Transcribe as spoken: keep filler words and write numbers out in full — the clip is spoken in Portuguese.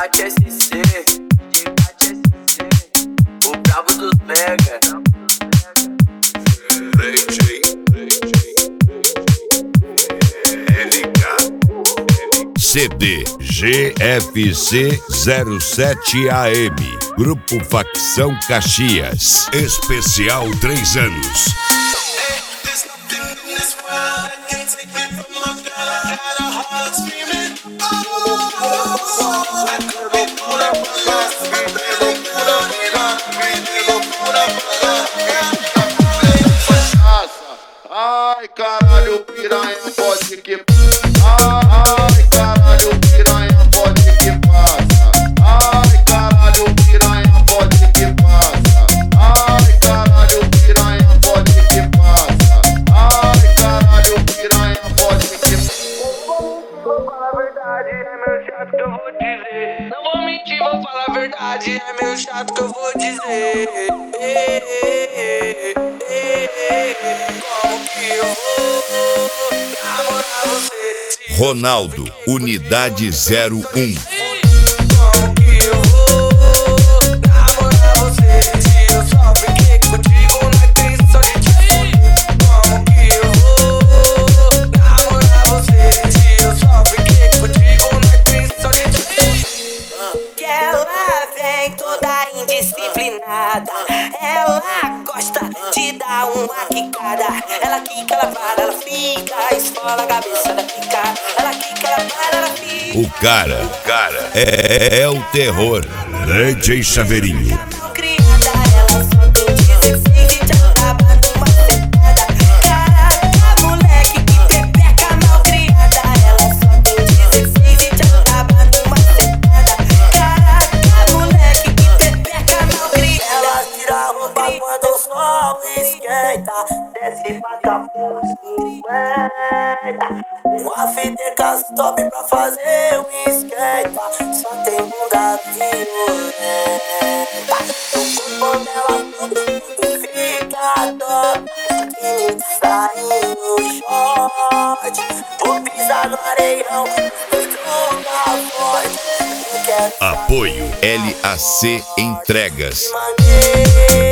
Gigante S C, Gigante S C, o brabo dos mega. C D G F C zero sete A M, Grupo Facção Caxias, especial três anos. Ai caralho, piranha, pode que Ai caralho, piranha, pode que passa. Ai caralho, piranha, pode que passa. Ai caralho, piranha, pode que passa. Ai caralho, piranha, pode que Vou falar a verdade, é meu chato que eu vou dizer. Não vou mentir, vou falar a verdade, é meu chato que eu vou dizer. Ei, ei, ei, ei, como que eu vou namorar você? Ronaldo, Unidade zero um. Como que eu vou namorar você? Se eu só fiquei contigo, não tem só de ti. Como que eu vou namorar você? Se eu só fiquei contigo, não tem só de ti. Que ela vem toda indisciplinada. Ela gosta de dar uma quicada. Ela quica, ela para, ela fica, esfola a cabeça da pica. Ela quica, ela para, ela fica. O cara, o cara é, é, é o terror. D J Chaveirinho. Criada, ela só tem dezesseis e já tava numa sentada. Caraca, moleque, que pepeca mal criada. Ela só tem dezesseis e já tava numa sentada. Caraca, moleque, que pepeca mal criada. Ela tira a roupa quando o sol esquenta. Desce pra capuz, cinquenta. Uma fita top pra fazer um esquenta. Só tem bunda violenta. No corpo dela todo mundo fica top. Skinny saindo short. Vou pisar no areião, estruga forte. Apoio L A C Entregas. Maneiro.